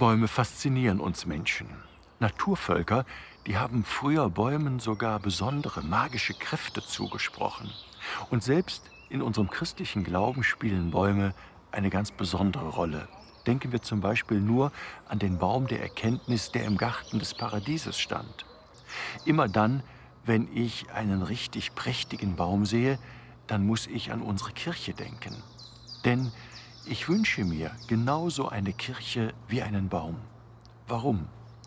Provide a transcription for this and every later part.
Bäume faszinieren uns Menschen. Naturvölker, die haben früher Bäumen sogar besondere magische Kräfte zugesprochen. Und selbst in unserem christlichen Glauben spielen Bäume eine ganz besondere Rolle. Denken wir zum Beispiel nur an den Baum der Erkenntnis, der im Garten des Paradieses stand. Immer dann, wenn ich einen richtig prächtigen Baum sehe, dann muss ich an unsere Kirche denken. Denn ich wünsche mir genauso eine Kirche wie einen Baum. Warum?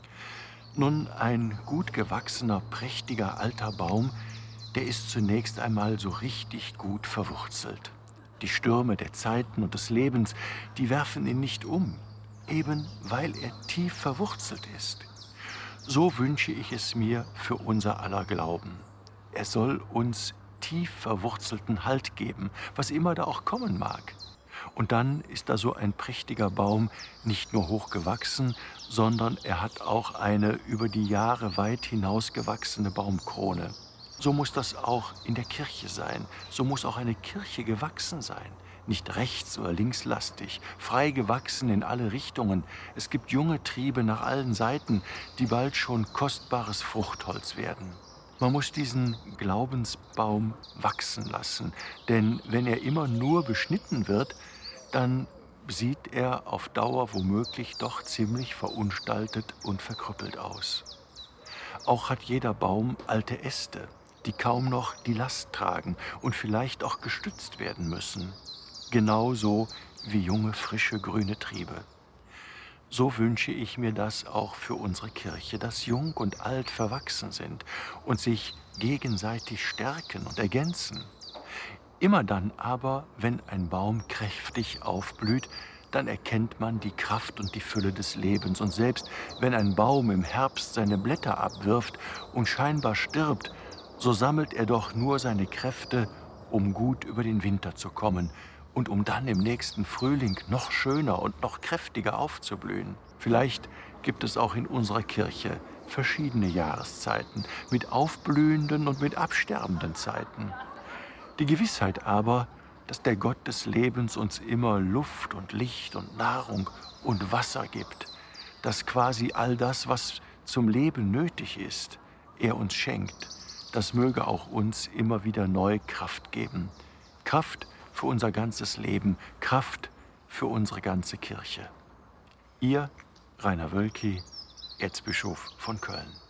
Nun, ein gut gewachsener, prächtiger alter Baum, der ist zunächst einmal so richtig gut verwurzelt. Die Stürme der Zeiten und des Lebens, die werfen ihn nicht um, eben weil er tief verwurzelt ist. So wünsche ich es mir für unser aller Glauben. Er soll uns tief verwurzelten Halt geben, was immer da auch kommen mag. Und dann ist da so ein prächtiger Baum nicht nur hoch gewachsen, sondern er hat auch eine über die Jahre weit hinausgewachsene Baumkrone. So muss das auch in der Kirche sein. So muss auch eine Kirche gewachsen sein. Nicht rechts- oder linkslastig, frei gewachsen in alle Richtungen. Es gibt junge Triebe nach allen Seiten, die bald schon kostbares Fruchtholz werden. Man muss diesen Glaubensbaum wachsen lassen, denn wenn er immer nur beschnitten wird, dann sieht er auf Dauer womöglich doch ziemlich verunstaltet und verkrüppelt aus. Auch hat jeder Baum alte Äste, die kaum noch die Last tragen und vielleicht auch gestützt werden müssen. Genauso wie junge, frische, grüne Triebe. So wünsche ich mir das auch für unsere Kirche, dass Jung und Alt verwachsen sind und sich gegenseitig stärken und ergänzen. Immer dann aber, wenn ein Baum kräftig aufblüht, dann erkennt man die Kraft und die Fülle des Lebens. Und selbst wenn ein Baum im Herbst seine Blätter abwirft und scheinbar stirbt, so sammelt er doch nur seine Kräfte, um gut über den Winter zu kommen und um dann im nächsten Frühling noch schöner und noch kräftiger aufzublühen. Vielleicht gibt es auch in unserer Kirche verschiedene Jahreszeiten mit aufblühenden und mit absterbenden Zeiten. Die Gewissheit aber, dass der Gott des Lebens uns immer Luft und Licht und Nahrung und Wasser gibt, dass quasi all das, was zum Leben nötig ist, er uns schenkt, das möge auch uns immer wieder neu Kraft geben. Kraft für unser ganzes Leben, Kraft für unsere ganze Kirche. Ihr, Rainer Wölki, Erzbischof von Köln.